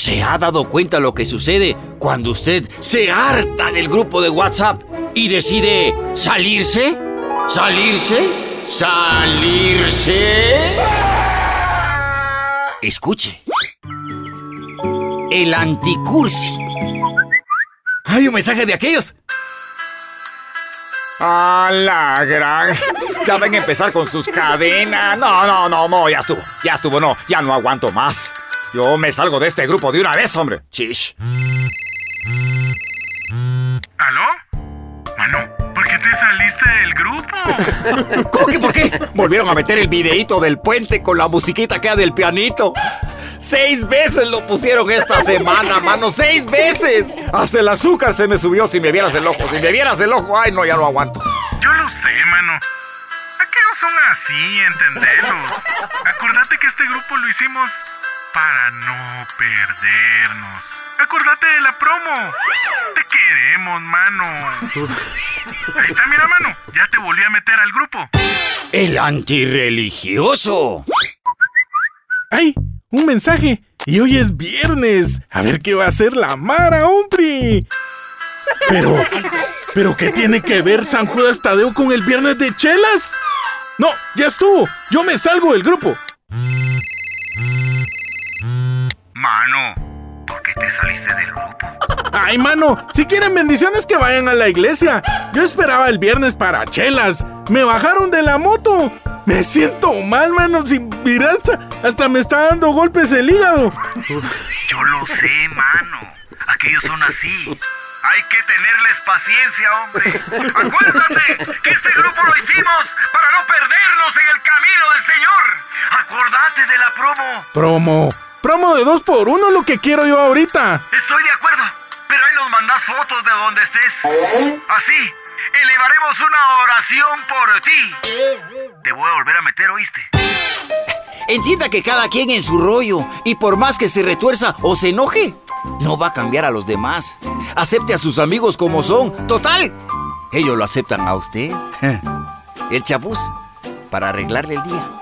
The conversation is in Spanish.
¿Se ha dado cuenta lo que sucede cuando usted se harta del grupo de WhatsApp y decide salirse? ¿Salirse? ¿Salirse? Escuche. El anticursi. ¡Hay un mensaje de aquellos! ¡A la gran! Ya ven a empezar con sus cadenas. No, ya estuvo, no, ya no aguanto más. Yo me salgo de este grupo de una vez, hombre. Chish. ¿Aló? Mano, ¿por qué te saliste del grupo? ¿Cómo que por qué? Volvieron a meter el videíto del puente con la musiquita que era del pianito. 6 veces lo pusieron esta semana, mano, 6 veces. Hasta el azúcar se me subió. Si me vieras el ojo, ay, no, ya no aguanto. Yo lo sé, mano. Aquellos son así, entendelos. Acordate que este grupo lo hicimos para no perdernos. Acordate de la promo. Te queremos, mano. Ahí está, mira, mano. Ya te volví a meter al grupo. El antirreligioso. ¡Ay! ¡Un mensaje! Y hoy es viernes. A ver qué va a hacer la Mara, hombre. Pero ¿qué tiene que ver San Judas Tadeo con el viernes de chelas? No, ya estuvo. Yo me salgo del grupo. Mano, ¿por qué te saliste del grupo? Ay, mano, si quieren bendiciones que vayan a la iglesia. Yo esperaba el viernes para chelas. Me bajaron de la moto. Me siento mal, mano. Si miras, hasta me está dando golpes el hígado. Yo lo sé, mano. Aquellos son así. Hay que tenerles paciencia, hombre. Acuérdate que este grupo lo hicimos para no perdernos en el camino del Señor. Acordate de la promo. Promo de 2x1, lo que quiero yo ahorita. Estoy de acuerdo, pero ahí nos mandás fotos de donde estés. Así, elevaremos una oración por ti. Te voy a volver a meter, ¿oíste? Entienda que cada quien en su rollo, y por más que se retuerza o se enoje, no va a cambiar a los demás. Acepte a sus amigos como son. Total, ellos lo aceptan a usted. El chapuz, para arreglarle el día.